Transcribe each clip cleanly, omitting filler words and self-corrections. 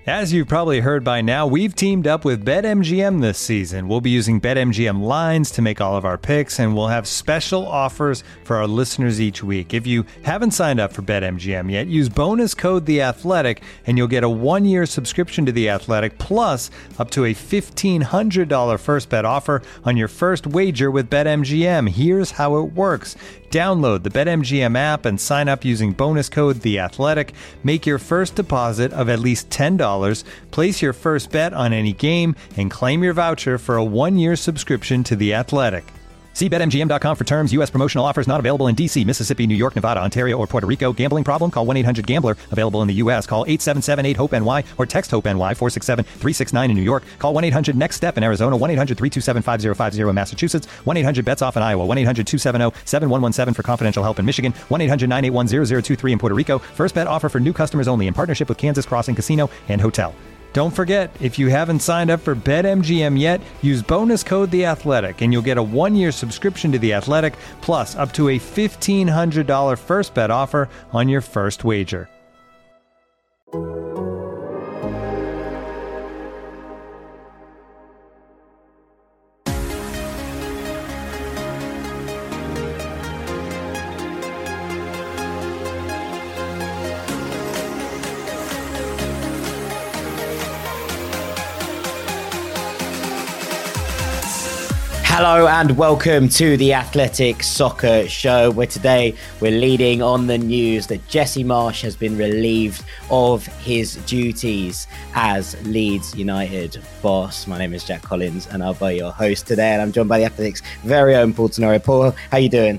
As you've probably heard by now, we've teamed up with BetMGM this season. We'll be using BetMGM lines to make all of our picks, and we'll have special offers for our listeners each week. If you haven't signed up for BetMGM yet, use bonus code The Athletic, and you'll get a 1-year subscription to The Athletic, plus up to a $1,500 first bet offer on your first wager with BetMGM. Here's how it works. Download the BetMGM app and sign up using bonus code The Athletic. Make your first deposit of at least $10. Place your first bet on any game and claim your voucher for a 1-year subscription to The Athletic. See BetMGM.com for terms. U.S. promotional offers not available in D.C., Mississippi, New York, Nevada, Ontario, or Puerto Rico. Gambling problem? Call 1-800-GAMBLER. Available in the U.S. Call 877-8-HOPE-NY or text HOPE-NY 467-369 in New York. Call 1-800-NEXT-STEP in Arizona. 1-800-327-5050 in Massachusetts. 1-800-BETS-OFF in Iowa. 1-800-270-7117 for confidential help in Michigan. 1-800-981-0023 in Puerto Rico. First bet offer for new customers only in partnership with Kansas Crossing Casino and Hotel. Don't forget, if you haven't signed up for BetMGM yet, use bonus code The Athletic, and you'll get a 1-year subscription to The Athletic, plus up to a $1,500 first bet offer on your first wager. Hello and welcome to the Athletic Soccer Show, where today we're leading on the news that Jesse Marsch has been relieved of his duties as Leeds United boss. My name is Jack Collins and I'll be your host today, and I'm joined by the Athletic's very own Paul Tenorio. Paul, how you doing?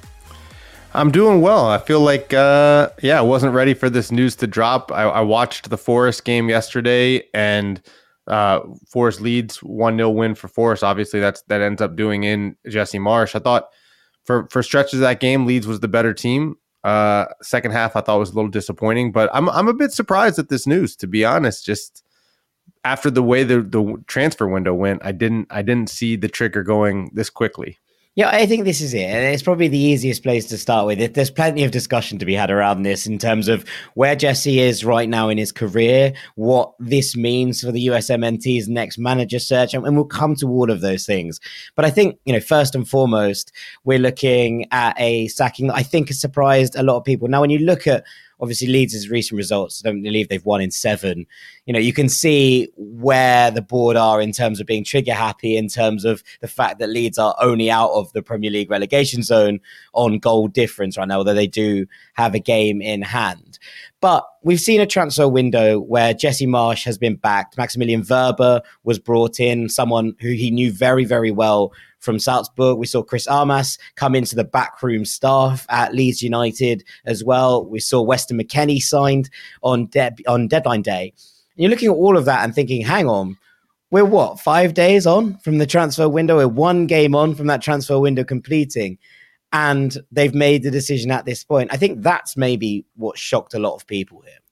I'm doing well. I feel like, I wasn't ready for this news to drop. I watched the Forest game yesterday, and Forest leads 1-0 win for Forest. Obviously, that ends up doing in Jesse Marsch. I thought for stretches of that game, Leeds was the better team. Second half, I thought was a little disappointing, but I'm a bit surprised at this news, to be honest. Just after the way the transfer window went, I didn't see the trigger going this quickly. Yeah, I think this is it. And it's probably the easiest place to start with. There's plenty of discussion to be had around this in terms of where Jesse is right now in his career, what this means for the USMNT's next manager search, and we'll come to all of those things. But I think, first and foremost, we're looking at a sacking that I think has surprised a lot of people. Now, when you look at obviously Leeds' recent results, I don't believe they've won in 7. You can see where the board are in terms of being trigger happy, in terms of the fact that Leeds are only out of the Premier League relegation zone on goal difference right now, although they do have a game in hand. But we've seen a transfer window where Jesse Marsch has been backed. Maximilian Werber was brought in, someone who he knew very, very well from Salzburg. We saw Chris Armas come into the backroom staff at Leeds United as well. We saw Weston McKennie signed on deadline day. And you're looking at all of that and thinking, hang on, we're 5 days on from the transfer window? We're 1 game on from that transfer window completing. And they've made the decision at this point. I think that's maybe what shocked a lot of people here.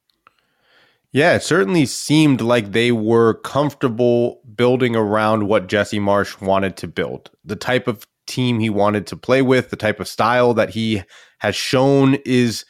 Yeah, it certainly seemed like they were comfortable building around what Jesse Marsch wanted to build. The type of team he wanted to play with, the type of style that he has shown is,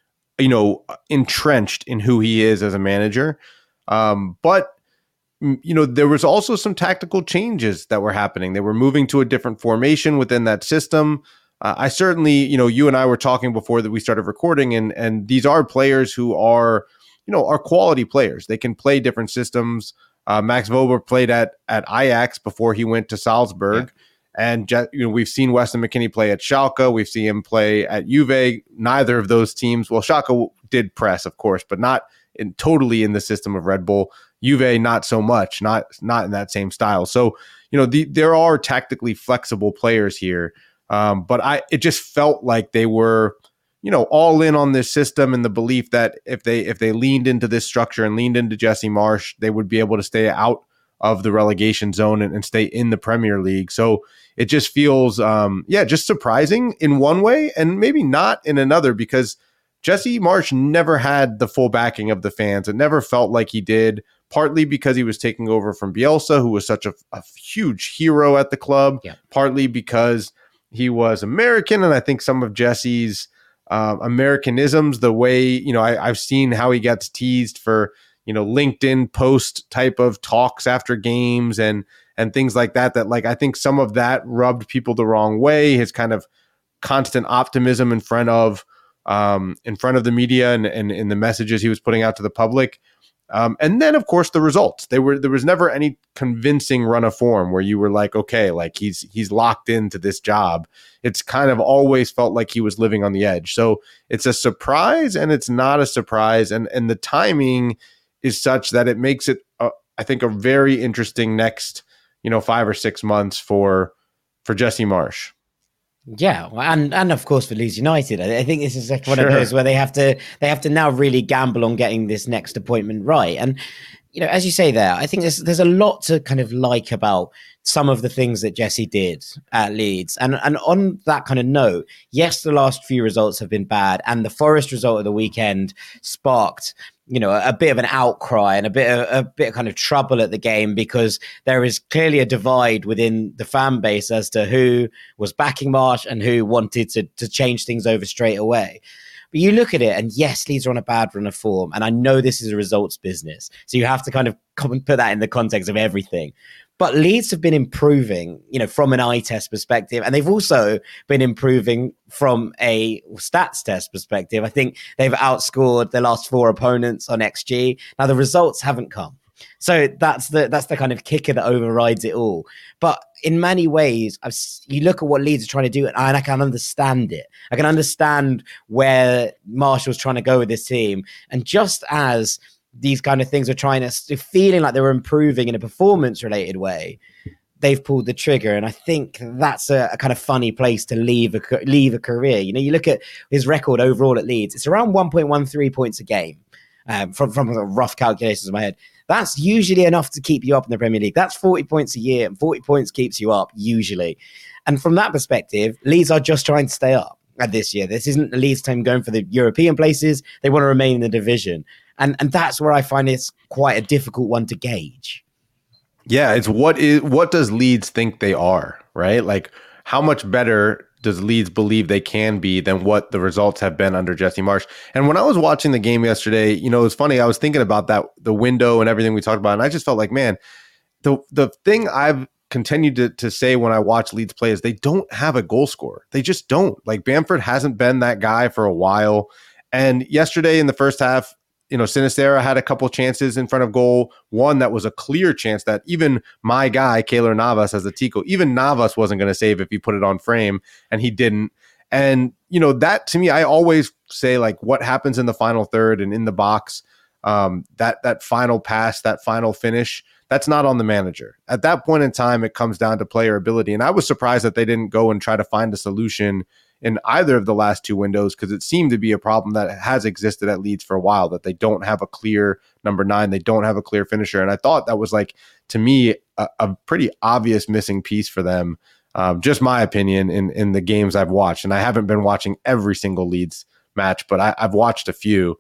entrenched in who he is as a manager. But there was also some tactical changes that were happening. They were moving to a different formation within that system. I certainly, you and I were talking before that we started recording, and these are players who are quality players. They can play different systems. Max Wober played at Ajax before he went to Salzburg. Yeah. And, we've seen Weston McKennie play at Schalke. We've seen him play at Juve. Neither of those teams, well, Schalke did press, of course, but not totally in the system of Red Bull. Juve, not so much, not in that same style. So, there are tactically flexible players here. But it just felt like they were, all in on this system, and the belief that if they leaned into this structure and leaned into Jesse Marsch, they would be able to stay out of the relegation zone and stay in the Premier League. So it just feels, just surprising in one way and maybe not in another, because Jesse Marsch never had the full backing of the fans. It never felt like he did, partly because he was taking over from Bielsa, who was such a huge hero at the club, partly because he was American, and I think some of Jesse's Americanisms, the way, I've seen how he gets teased for, LinkedIn post type of talks after games and things like that, like I think some of that rubbed people the wrong way. His kind of constant optimism in front of the media and in the messages he was putting out to the public. And then, of course, the results. There was never any convincing run of form where you were like, okay, like he's locked into this job. It's kind of always felt like he was living on the edge. So it's a surprise and it's not a surprise. And the timing is such that it makes it, I think, a very interesting next, 5 or 6 months for Jesse Marsch. Yeah, and of course for Leeds United, I think this is one of those where they have to now really gamble on getting this next appointment right. And as you say there, I think there's a lot to kind of like about some of the things that Jesse did at Leeds. And on that kind of note, yes, the last few results have been bad, and the Forest result of the weekend sparked a bit of an outcry and a bit of kind of trouble at the game, because there is clearly a divide within the fan base as to who was backing Marsch and who wanted to change things over straight away. But you look at it, and yes, Leeds are on a bad run of form, and I know this is a results business, so you have to kind of put that in the context of everything. But Leeds have been improving, from an eye test perspective, and they've also been improving from a stats test perspective. I think they've outscored their last 4 opponents on XG. Now, the results haven't come. So that's the kind of kicker that overrides it all. But in many ways, you look at what Leeds are trying to do, and I can understand it. I can understand where Marshall's trying to go with this team. And just as these kind of things are feeling like they were improving in a performance-related way, they've pulled the trigger. And I think that's a kind of funny place to leave a career. You look at his record overall at Leeds, it's around 1.13 points a game, from rough calculations in my head. That's usually enough to keep you up in the Premier League. That's 40 points a year, and 40 points keeps you up usually. And from that perspective, Leeds are just trying to stay up this year. This isn't the Leeds team going for the European places. They want to remain in the division. And that's where I find it's quite a difficult one to gauge. Yeah, it's what does Leeds think they are, right? Like, how much better does Leeds believe they can be than what the results have been under Jesse Marsch? And when I was watching the game yesterday, it was funny. I was thinking about the window and everything we talked about, and I just felt like, man, the thing I've continued to say when I watch Leeds play is they don't have a goal scorer. They just don't. Like, Bamford hasn't been that guy for a while. And yesterday in the first half, Sinisterra had a couple chances in front of goal. One that was a clear chance that even my guy, Keylor Navas, as a Tico, even Navas wasn't going to save if he put it on frame, and he didn't. And, that to me, I always say, like, what happens in the final third and in the box, that final pass, that final finish, that's not on the manager. At that point in time, it comes down to player ability. And I was surprised that they didn't go and try to find a solution in either of the last 2 windows, because it seemed to be a problem that has existed at Leeds for a while, that they don't have a clear number 9. They don't have a clear finisher. And I thought that was, like, to me, a pretty obvious missing piece for them. Just my opinion in the games I've watched. And I haven't been watching every single Leeds match, but I've watched a few.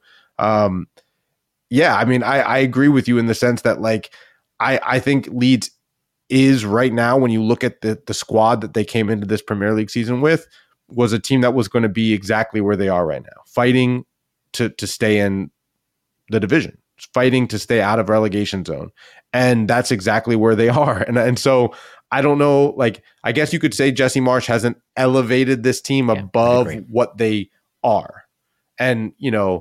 Yeah, I mean, I agree with you in the sense that, like, I think Leeds is right now, when you look at the squad that they came into this Premier League season with, was a team that was going to be exactly where they are right now, fighting to stay in the division, fighting to stay out of relegation zone. And that's exactly where they are. And so I don't know, like, I guess you could say Jesse Marsch hasn't elevated this team above what they are. And,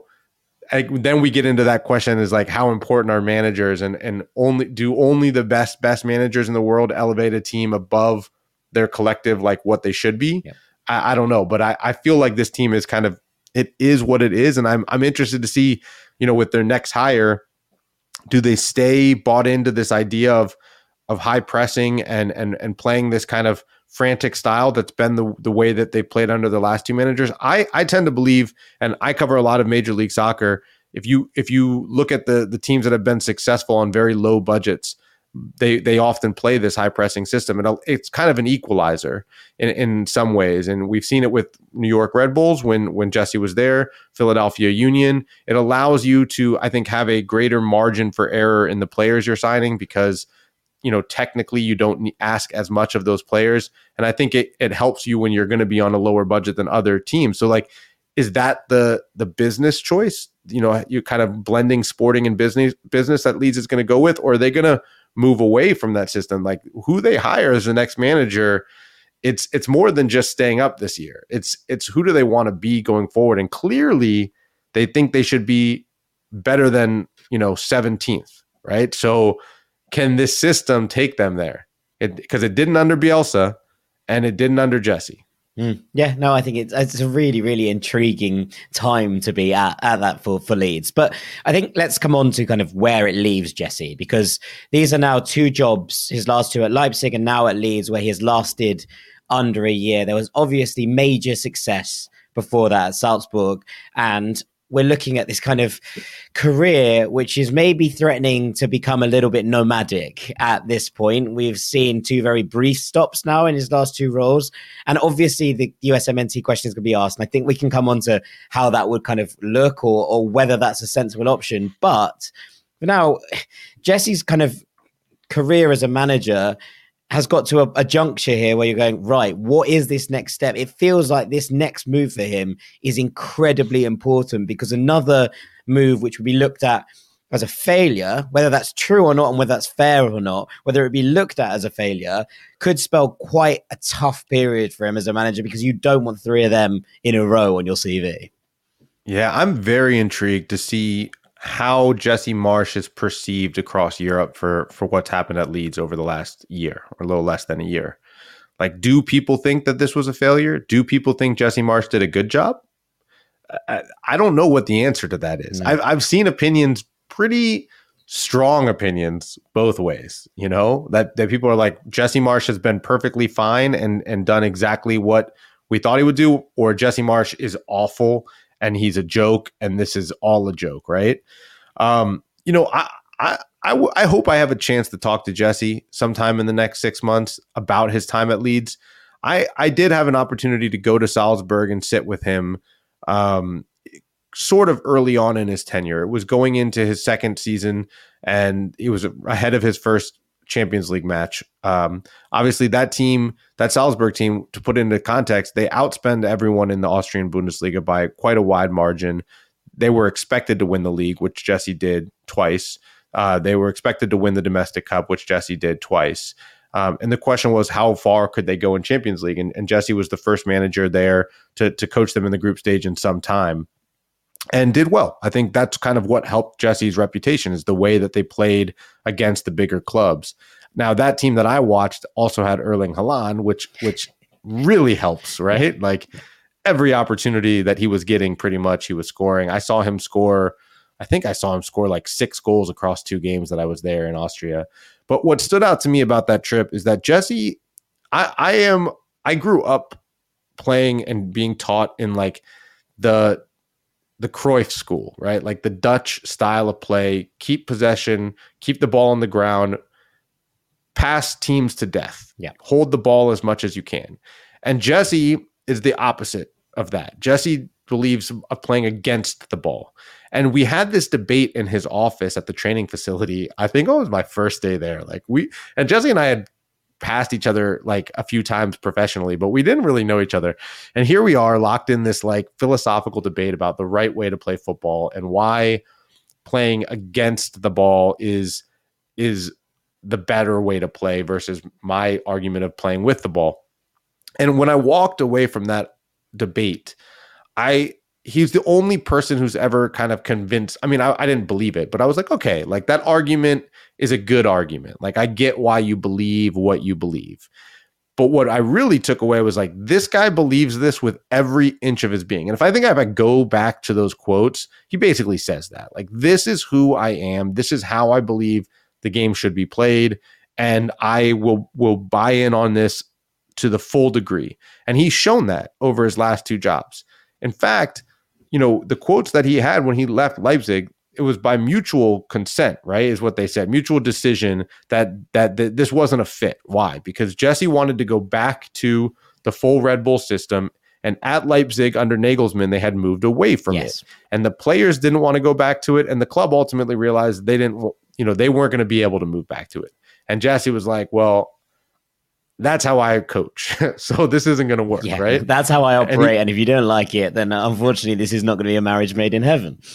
then we get into that question is, like, how important are managers, and only the best managers in the world elevate a team above their collective, like what they should be. Yeah. I don't know, but I feel like this team is kind of, it is what it is. And I'm interested to see, with their next hire, do they stay bought into this idea of high pressing and playing this kind of frantic style that's been the way that they played under the last 2 managers? I tend to believe, and I cover a lot of Major League Soccer, if you look at the teams that have been successful on very low budgets, they often play this high pressing system, and it's kind of an equalizer in some ways. And we've seen it with New York Red Bulls when Jesse was there, Philadelphia Union. It allows you to, I think, have a greater margin for error in the players you're signing, because technically you don't ask as much of those players. And I think it helps you when you're going to be on a lower budget than other teams. So, like, is that the business choice? you're kind of blending sporting and business that Leeds is going to go with, or are they going to move away from that system? Like who they hire as the next manager, it's more than just staying up this year. It's who do they want to be going forward? And clearly they think they should be better than, 17th, right? So can this system take them there? Because it didn't under Bielsa and it didn't under Jesse. Yeah, no, I think it's a really, really intriguing time to be at that for Leeds. But I think let's come on to kind of where it leaves Jesse, because these are now 2 jobs, his last 2 at Leipzig and now at Leeds, where he has lasted under a year. There was obviously major success before that at Salzburg, and we're looking at this kind of career which is maybe threatening to become a little bit nomadic at this point. We've seen 2 very brief stops now in his last 2 roles. And obviously the USMNT question is going to be asked. And I think we can come on to how that would kind of look or whether that's a sensible option. But for now, Jesse's kind of career as a manager has got to a juncture here where you're going, right, what is this next step? It feels like this next move for him is incredibly important, because another move which would be looked at as a failure, whether that's true or not and whether that's fair or not, whether it be looked at as a failure, could spell quite a tough period for him as a manager, because you don't want 3 of them in a row on your CV. Yeah, I'm very intrigued to see how Jesse Marsch is perceived across Europe for what's happened at Leeds over the last year, or a little less than a year. Like, do people think that this was a failure? Do people think Jesse Marsch did a good job? I don't know what the answer to that is. No. I've seen opinions, pretty strong opinions both ways, that people are like, Jesse Marsch has been perfectly fine and done exactly what we thought he would do, or Jesse Marsch is awful and he's a joke, and this is all a joke, right? I hope I have a chance to talk to Jesse sometime in the next 6 months about his time at Leeds. I did have an opportunity to go to Salzburg and sit with him sort of early on in his tenure. It was going into his 2nd season, and he was ahead of his first Champions League match. Obviously that Salzburg team, to put into context, they outspend everyone in the Austrian Bundesliga by quite a wide margin. They were expected to win the league, which Jesse did twice. They were expected to win the domestic cup, which Jesse did twice. And the question was, how far could they go in Champions League? And Jesse was the first manager there to coach them in the group stage in some time, and did well. I think that's kind of what helped Jesse's reputation, is the way that they played against the bigger clubs. Now, that team that I watched also had Erling Haaland, which really helps, right? Like, every opportunity that he was getting, pretty much he was scoring. I saw him score like 6 goals across 2 games that I was there in Austria. But what stood out to me about that trip is that Jesse, I grew up playing and being taught in like the Cruyff school, right? Like the Dutch style of play, keep possession, keep the ball on the ground, pass teams to death. Yeah. Hold the ball as much as you can. And Jesse is the opposite of that. Jesse believes of playing against the ball. And we had this debate in his office at the training facility. I think it was my first day there. And Jesse and I had passed each other like a few times professionally, but we didn't really know each other. And here we are, locked in this like philosophical debate about the right way to play football and why playing against the ball is the better way to play versus my argument of playing with the ball. And when I walked away from that debate, he's the only person who's ever kind of convinced. I mean, I didn't believe it, but I was like, okay, like that argument is a good argument. Like, I get why you believe what you believe. But what I really took away was like, this guy believes this with every inch of his being. And if I go back to those quotes, he basically says that, like, this is who I am. This is how I believe the game should be played. And I will buy in on this to the full degree. And he's shown that over his last 2 jobs. In fact, the quotes that he had when he left Leipzig, it was by mutual consent, right? Is what they said. Mutual decision that this wasn't a fit. Why? Because Jesse wanted to go back to the full Red Bull system. And at Leipzig under Nagelsmann, they had moved away from it. And the players didn't want to go back to it. And the club ultimately realized they weren't going to be able to move back to it. And Jesse was like, well, that's how I coach. So this isn't going to work, right? That's how I operate. And if you don't like it, then unfortunately, this is not going to be a marriage made in heaven.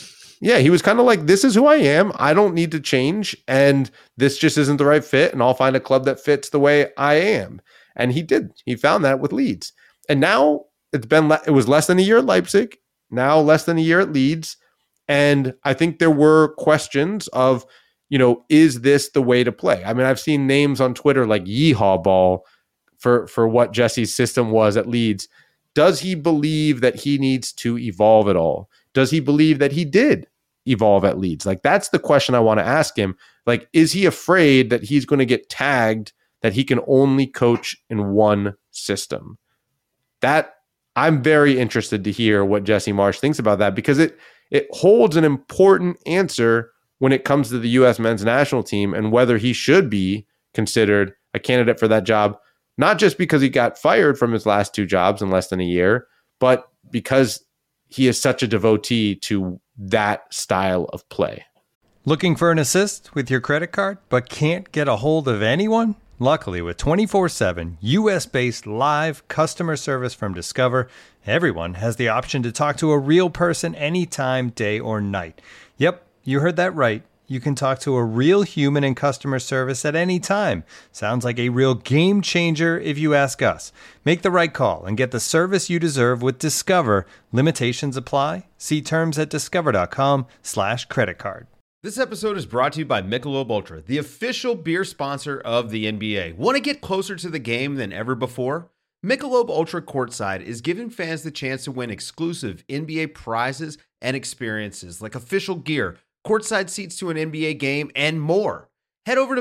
Yeah, he was kind of like, this is who I am. I don't need to change. And this just isn't the right fit. And I'll find a club that fits the way I am. And he did. He found that with Leeds. And now it was less than a year at Leipzig, now less than a year at Leeds. And I think there were questions of, is this the way to play? I mean, I've seen names on Twitter like Yeehaw Ball for what Jesse's system was at Leeds. Does he believe that he needs to evolve at all? Does he believe that he did evolve at Leeds? Like, that's the question I want to ask him. Like, is he afraid that he's going to get tagged that he can only coach in one system? That I'm very interested to hear what Jesse Marsch thinks about that, because it holds an important answer when it comes to the U.S. men's national team and whether he should be considered a candidate for that job, not just because he got fired from his last 2 jobs in less than a year, but because he is such a devotee to that style of play. Looking for an assist with your credit card, but can't get a hold of anyone? Luckily, with 24/7 U.S.-based live customer service from Discover, everyone has the option to talk to a real person anytime, day or night. Yep, you heard that right. You can talk to a real human in customer service at any time. Sounds like a real game changer if you ask us. Make the right call and get the service you deserve with Discover. Limitations apply. See terms at discover.com/creditcard. This episode is brought to you by Michelob Ultra, the official beer sponsor of the NBA. Want to get closer to the game than ever before? Michelob Ultra Courtside is giving fans the chance to win exclusive NBA prizes and experiences like official gear, courtside seats to an NBA game, and more. Head over to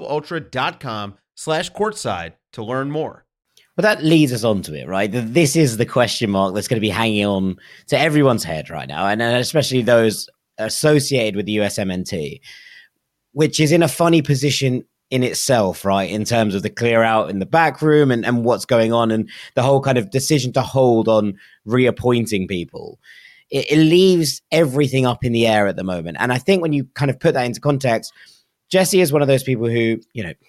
MichelobUltra.com/courtside to learn more. Well, that leads us on to it, right? This is the question mark that's going to be hanging on to everyone's head right now, and especially those associated with the USMNT, which is in a funny position in itself, right? In terms of the clear out in the back room and what's going on and the whole kind of decision to hold on reappointing people. It leaves everything up in the air at the moment. And I think when you kind of put that into context, Jesse is one of those people who,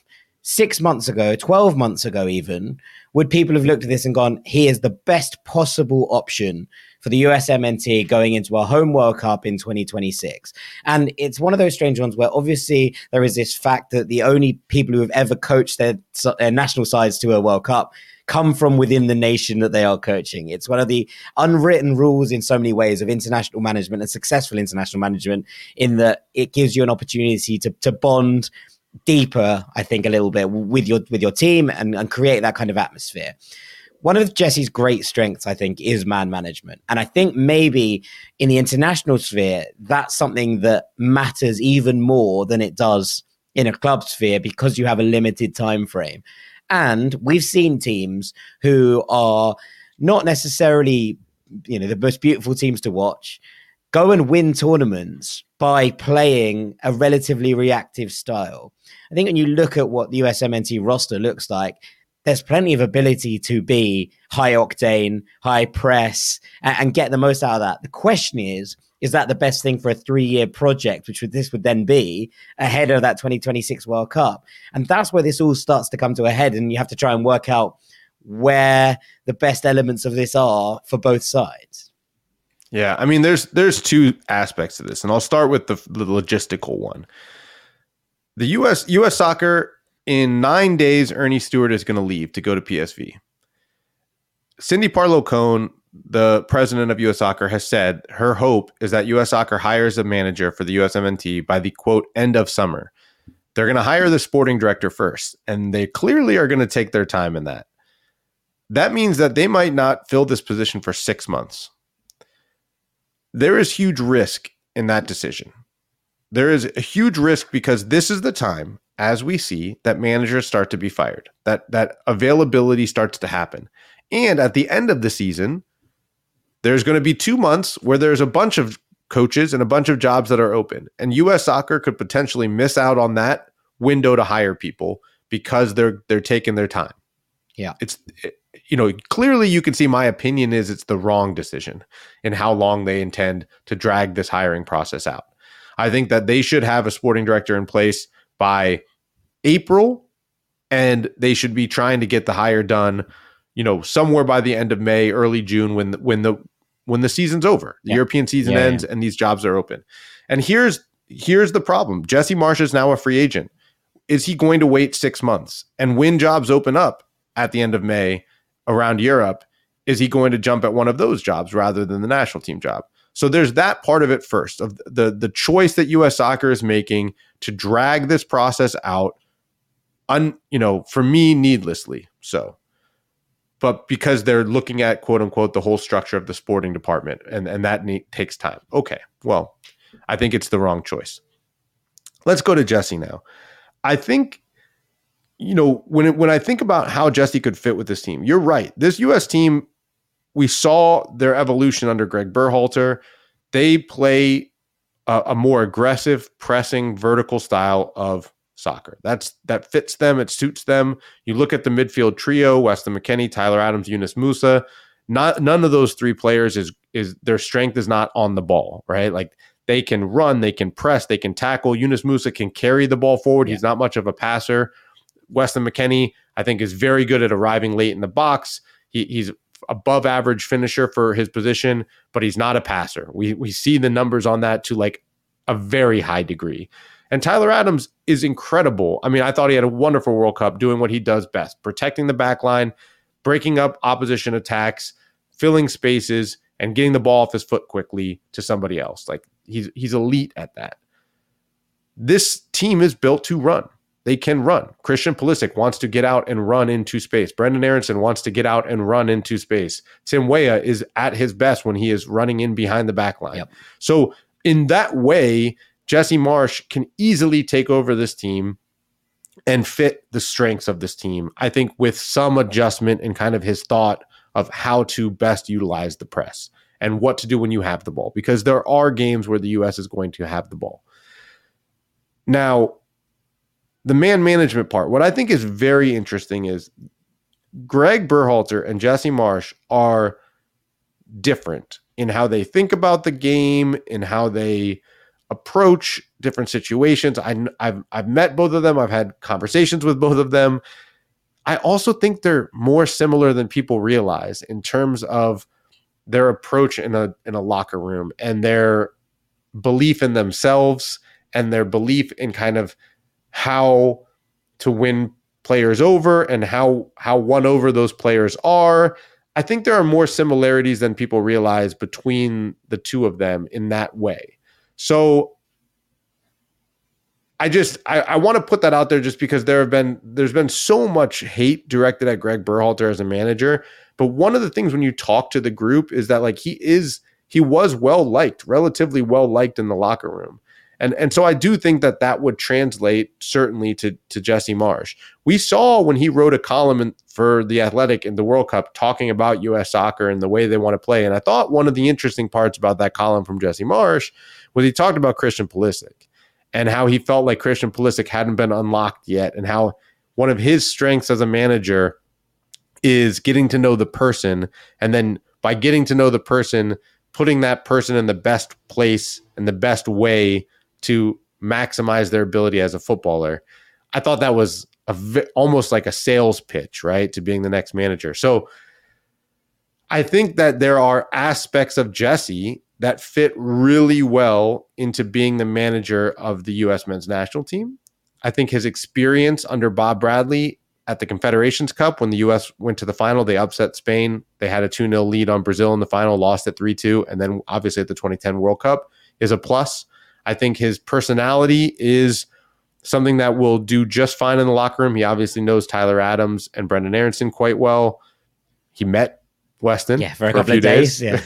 6 months ago, 12 months ago even, would people have looked at this and gone, he is the best possible option for the USMNT going into our home World Cup in 2026. And it's one of those strange ones where obviously there is this fact that the only people who have ever coached their national sides to a World Cup come from within the nation that they are coaching. It's one of the unwritten rules in so many ways of international management and successful international management, in that it gives you an opportunity to bond deeper, I think, a little bit with your team and create that kind of atmosphere. One of Jesse's great strengths, I think, is man management. And I think maybe in the international sphere, that's something that matters even more than it does in a club sphere, because you have a limited time frame. And we've seen teams who are not necessarily, the most beautiful teams to watch go and win tournaments by playing a relatively reactive style. I think when you look at what the USMNT roster looks like, there's plenty of ability to be high octane, high press, and get the most out of that. The question is that the best thing for a 3-year project, which this would then be ahead of that 2026 World Cup? And that's where this all starts to come to a head, and you have to try and work out where the best elements of this are for both sides. Yeah, I mean, there's 2 aspects to this, and I'll start with the logistical one. The U.S. Soccer, in 9 days, Ernie Stewart is going to leave to go to PSV. Cindy Parlow-Cone, the president of U.S. Soccer, has said her hope is that U.S. Soccer hires a manager for the USMNT by the, quote, end of summer. They're going to hire the sporting director first, and they clearly are going to take their time in that. That means that they might not fill this position for 6 months. There is huge risk in that decision. There is a huge risk because this is the time, as we see, that managers start to be fired, that availability starts to happen. And at the end of the season, there's going to be 2 months where there's a bunch of coaches and a bunch of jobs that are open. And U.S. Soccer could potentially miss out on that window to hire people because they're taking their time. Yeah. Clearly you can see my opinion is it's the wrong decision in how long they intend to drag this hiring process out. I think that they should have a sporting director in place by April, and they should be trying to get the hire done, somewhere by the end of May, early June, when when the season's over. The European season ends and these jobs are open. And here's the problem. Jesse Marsch is now a free agent. Is he going to wait 6 months? And when jobs open up at the end of May around Europe, is he going to jump at one of those jobs rather than the national team job? So there's that part of it first, of the choice that U.S. Soccer is making to drag this process out, for me, needlessly so. But because they're looking at, quote unquote, the whole structure of the sporting department, and that takes time. Okay, well, I think it's the wrong choice. Let's go to Jesse now. I think, when I think about how Jesse could fit with this team, you're right. This U.S. team, we saw their evolution under Greg Berhalter. They play a more aggressive, pressing, vertical style of soccer. That fits them. It suits them. You look at the midfield trio: Weston McKennie, Tyler Adams, Yunus Musah. None of those three players is their strength is not on the ball, right? Like, they can run, they can press, they can tackle. Yunus Musah can carry the ball forward. Yeah. He's not much of a passer. Weston McKennie, I think, is very good at arriving late in the box. He's above average finisher for his position, but he's not a passer. We see the numbers on that to like a very high degree. And Tyler Adams is incredible. I mean, I thought he had a wonderful World Cup doing what he does best, protecting the back line, breaking up opposition attacks, filling spaces, and getting the ball off his foot quickly to somebody else. Like, he's elite at that. This team is built to run. They can run. Christian Pulisic wants to get out and run into space. Brendan Aronson wants to get out and run into space. Tim Weah is at his best when he is running in behind the back line. Yep. So in that way, Jesse Marsch can easily take over this team and fit the strengths of this team, I think, with some adjustment in kind of his thought of how to best utilize the press and what to do when you have the ball, because there are games where the U.S. is going to have the ball. Now, the man management part, what I think is very interesting is Greg Berhalter and Jesse Marsch are different in how they think about the game, in how they approach different situations. I've met both of them. I've had conversations with both of them. I also think they're more similar than people realize in terms of their approach in a locker room and their belief in themselves and their belief in kind of how to win players over and how won over those players are. I think there are more similarities than people realize between the two of them in that way. So I want to put that out there just because there's been so much hate directed at Greg Berhalter as a manager. But one of the things when you talk to the group is that, like, he was relatively well liked in the locker room. And so I do think that would translate certainly to Jesse Marsch. We saw when he wrote a column for The Athletic in the World Cup talking about U.S. soccer and the way they want to play. And I thought one of the interesting parts about that column from Jesse Marsch was he talked about Christian Pulisic and how he felt like Christian Pulisic hadn't been unlocked yet, and how one of his strengths as a manager is getting to know the person, and then by getting to know the person, putting that person in the best place and the best way to maximize their ability as a footballer. I thought that was almost like a sales pitch, right, to being the next manager. So I think that there are aspects of Jesse that fit really well into being the manager of the U.S. men's national team. I think his experience under Bob Bradley at the Confederations Cup, when the U.S. went to the final, they upset Spain. They had a 2-0 lead on Brazil in the final, lost at 3-2. And then obviously at the 2010 World Cup is a plus. I think his personality is something that will do just fine in the locker room. He obviously knows Tyler Adams and Brendan Aronson quite well. He met Weston for a couple of days. Yeah.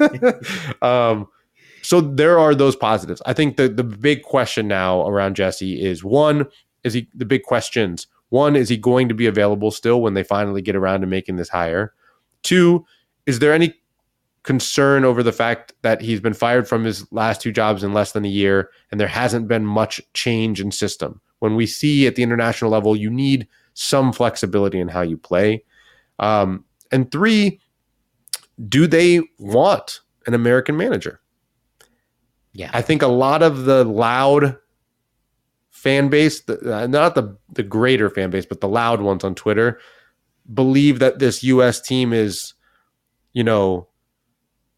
So there are those positives. I think the big question now around Jesse is, is he going to be available still when they finally get around to making this hire? 2, is there any concern over the fact that he's been fired from his last 2 jobs in less than a year and there hasn't been much change in system? When we see at the international level, you need some flexibility in how you play. And 3, do they want an American manager? Yeah, I think a lot of the loud fan base, not the greater fan base, but the loud ones on Twitter, believe that this U.S. team is,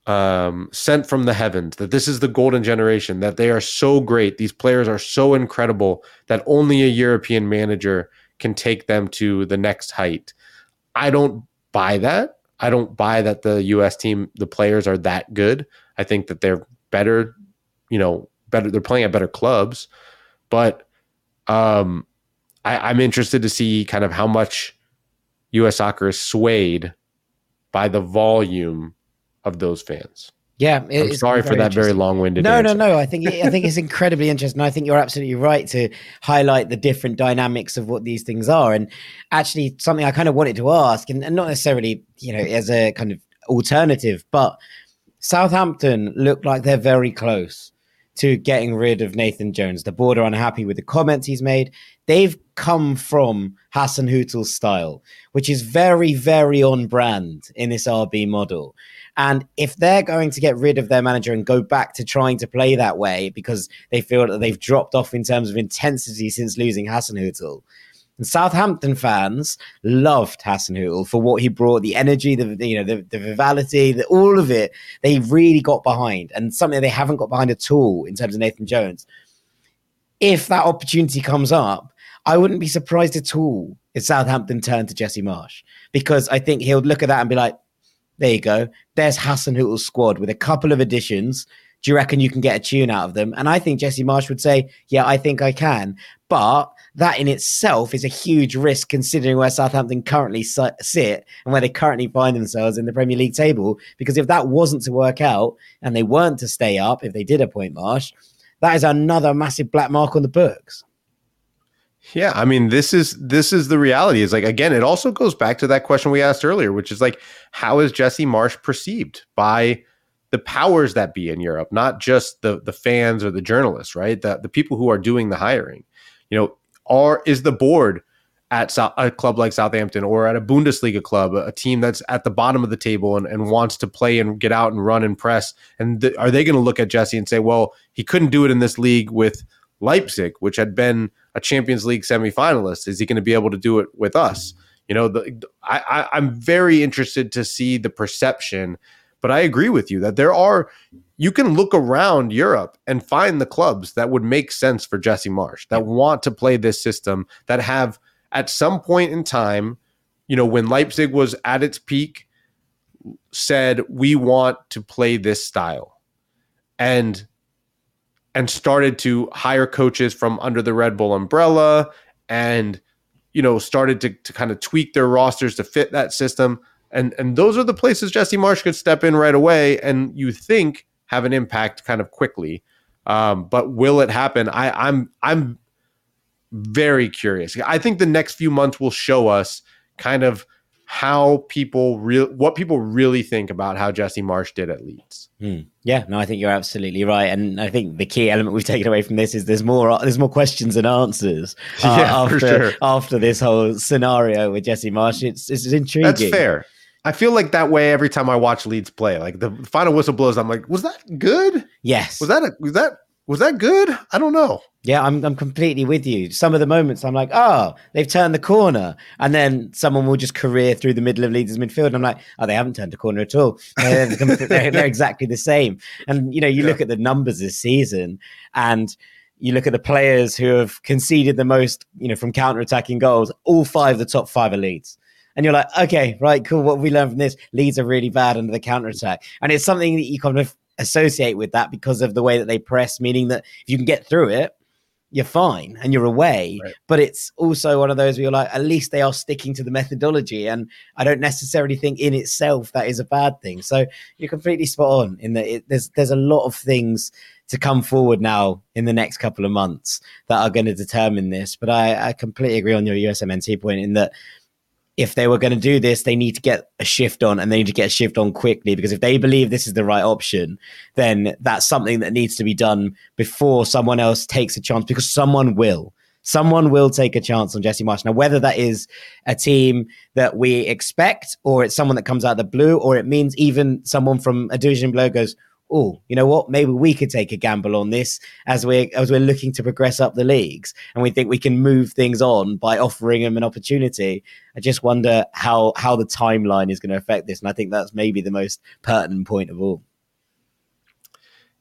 sent from the heavens, that this is the golden generation, that they are so great, these players are so incredible that only a European manager can take them to the next height. I don't buy that. I don't buy that the US team, the players are that good. I think that they're better, better. They're playing at better clubs, but I'm interested to see kind of how much US soccer is swayed by the volume of those fans. Yeah, I'm sorry for that very long-winded answer. No. I think it's incredibly interesting. I think you're absolutely right to highlight the different dynamics of what these things are. And actually, something I kind of wanted to ask, and not necessarily, as a kind of alternative, but Southampton look like they're very close to getting rid of Nathan Jones. The board are unhappy with the comments he's made. They've come from Hasenhüttl's style, which is very, very on brand in this RB model. And if they're going to get rid of their manager and go back to trying to play that way because they feel that they've dropped off in terms of intensity since losing Hasenhüttl, and Southampton fans loved Hasenhüttl for what he brought, the energy, the vitality, all of it. They really got behind, and something they haven't got behind at all in terms of Nathan Jones. If that opportunity comes up, I wouldn't be surprised at all if Southampton turned to Jesse Marsch, because I think he'll look at that and be like, there you go. There's Hasenhüttl's squad with a couple of additions. Do you reckon you can get a tune out of them? And I think Jesse Marsch would say, yeah, I think I can. But that in itself is a huge risk considering where Southampton currently sit and where they currently find themselves in the Premier League table. Because if that wasn't to work out and they weren't to stay up, if they did appoint Marsch, that is another massive black mark on the books. Yeah, I mean, this is the reality. Is like, again, it also goes back to that question we asked earlier, which is like, how is Jesse Marsch perceived by the powers that be in Europe, not just the fans or the journalists, right? The people who are doing the hiring. Is the board at a club like Southampton or at a Bundesliga club, a team that's at the bottom of the table and wants to play and get out and run and press? And are they going to look at Jesse and say, well, he couldn't do it in this league with Leipzig, which had been a Champions League semifinalist? Is he going to be able to do it with us? I'm very interested to see the perception, but I agree with you that you can look around Europe and find the clubs that would make sense for Jesse Marsch, that want to play this system, that have at some point in time, when Leipzig was at its peak, said, we want to play this style. And started to hire coaches from under the Red Bull umbrella and, started to kind of tweak their rosters to fit that system. And those are the places Jesse Marsch could step in right away and you think have an impact kind of quickly. But will it happen? I'm very curious. I think the next few months will show us kind of what people really think about how Jesse Marsch did at Leeds. Yeah, no, I think you're absolutely right, and I think the key element we've taken away from this is there's more questions than answers after this whole scenario with Jesse Marsch. It's intriguing. That's fair. I feel like that way every time I watch Leeds play. Like the final whistle blows, I'm like, was that good? Yes. Was that good? I don't know. Yeah, I'm completely with you. Some of the moments I'm like, oh, they've turned the corner. And then someone will just career through the middle of Leeds' midfield. And I'm like, oh, they haven't turned the corner at all. They're exactly the same. And, you look at the numbers this season and you look at the players who have conceded the most, from counter-attacking goals, all 5 of the top 5 are Leeds. And you're like, okay, right, cool. What have we learned from this? Leeds are really bad under the counter-attack. And it's something that you kind of associate with that because of the way that they press, meaning that if you can get through it, you're fine and you're away. Right. But it's also one of those where you're like, at least they are sticking to the methodology. And I don't necessarily think in itself that is a bad thing. So you're completely spot on in that there's a lot of things to come forward now in the next couple of months that are going to determine this. But I completely agree on your USMNT point in that if they were going to do this, they need to get a shift on, and they need to get a shift on quickly, because if they believe this is the right option, then that's something that needs to be done before someone else takes a chance, because someone will take a chance on Jesse Marsch. Now, whether that is a team that we expect, or it's someone that comes out of the blue, or it means even someone from a division below goes, oh, you know what? Maybe we could take a gamble on this as we're looking to progress up the leagues, and we think we can move things on by offering them an opportunity. I just wonder how the timeline is going to affect this, and I think that's maybe the most pertinent point of all.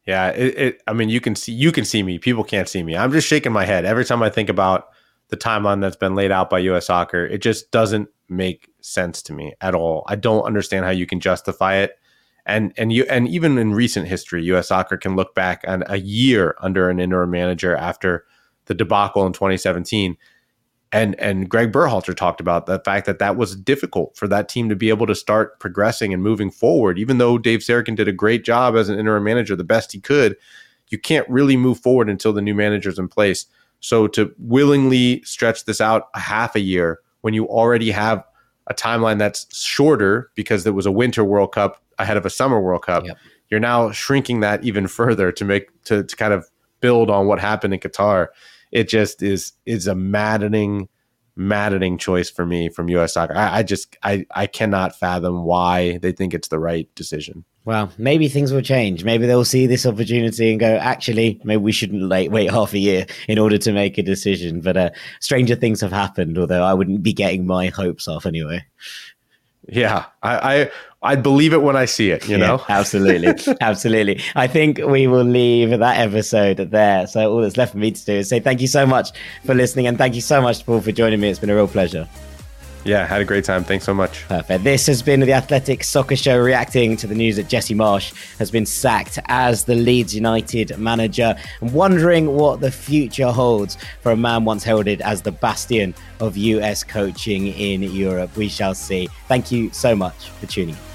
Yeah, I mean, you can see me. People can't see me. I'm just shaking my head every time I think about the timeline that's been laid out by U.S. Soccer. It just doesn't make sense to me at all. I don't understand how you can justify it. And even in recent history, U.S. Soccer can look back on a year under an interim manager after the debacle in 2017. And Greg Berhalter talked about the fact that was difficult for that team to be able to start progressing and moving forward. Even though Dave Sarachan did a great job as an interim manager, the best he could, you can't really move forward until the new manager's in place. So to willingly stretch this out a half a year when you already have a timeline that's shorter because there was a Winter World Cup ahead of a Summer World Cup, you're now shrinking that even further to kind of build on what happened in Qatar. It just is a maddening choice for me from U.S. Soccer. I cannot fathom why they think it's the right decision. Well, maybe things will change. Maybe they'll see this opportunity and go, actually, maybe we shouldn't wait half a year in order to make a decision. But stranger things have happened, although I wouldn't be getting my hopes off anyway. Yeah, I believe it when I see it, you know? Absolutely. Absolutely. I think we will leave that episode there. So all that's left for me to do is say thank you so much for listening. And thank you so much, Paul, for joining me. It's been a real pleasure. Yeah, had a great time. Thanks so much. Perfect. This has been the Athletic Soccer Show, reacting to the news that Jesse Marsch has been sacked as the Leeds United manager, and wondering what the future holds for a man once heralded as the bastion of US coaching in Europe. We shall see. Thank you so much for tuning in.